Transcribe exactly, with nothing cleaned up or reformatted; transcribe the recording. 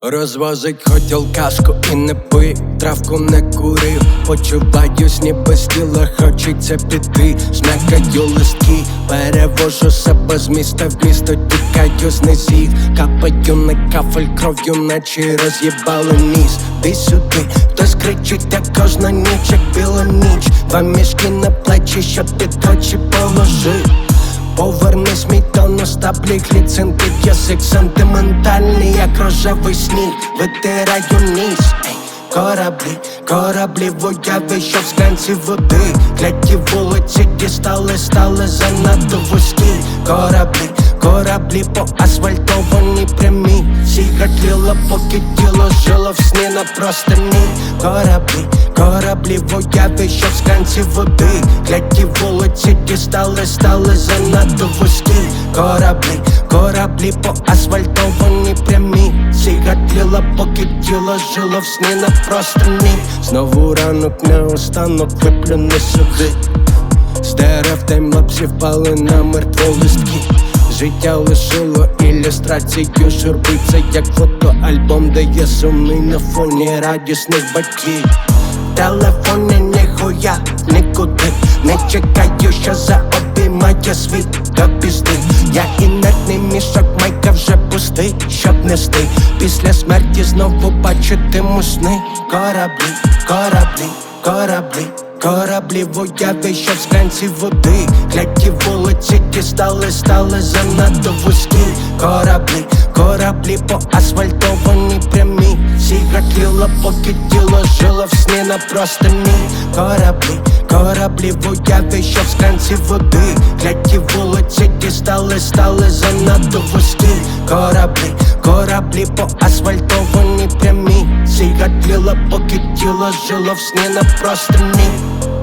Розвозить хоть алкашку і не пий, травку не курив. Почуваюсь ніби з тіла, хочеться піти. Жмякаю листки, перевожу себе з міста в місто. Тікаю з низів, капаю на кафель кров'ю, наче роз'їбали ніс. Ти сюди, хтось кричить, як кожна ніч, як біла ніч. Два мішки на плечі, щоб під очі положив. Повернись, мій тонус, таблі гліцин під язик сентиментальний, як рожевий сніг, витираю ніс. Ей, кораблі, кораблі в уяві, що в склянці води. Кляті вулиці дістали, стали занадто вузькі. Кораблі, кораблі по асфальтованій прямій. Сігатліло, поки тіло жило в сні на простині. Кораблі, кораблі в уяві, що в склянці води. Кляті вулиці дістали, стали занадто вузькі. Кораблі, кораблі по асфальтованій прямій. Сігатліло, поки тіло жило в сні на простині. Знову ранок, наостанок виплюне сюди. З дерев таймлапсів впали на мертволистки. Життя лишило ілюстрацію журби. Це як фотоальбом, де є сумний на фоні радісних батьків. В телефоні ніхуя нікуди. Не чекаю, що заобіймає світ до пізди. Я інертний мішок, майка вже пустий, щоб нести. Після смерті знову бачитиму сни. Кораблі, кораблі, кораблі. Кораблі в уяві, що в склянці води. Кляті вулиці дістали, стали занадто вузькі. Кораблі, кораблі по асфальтованій прямій. Сігатліло, поки тіло жило в сні на простині. Кораблі, кораблі в уяві, що в склянці води. Кляті вулиці дістали, стали занадто вузькі. Кораблі, кораблі по асфальтованій прямій. Сігатліло, поки тіло жило в сні на простині.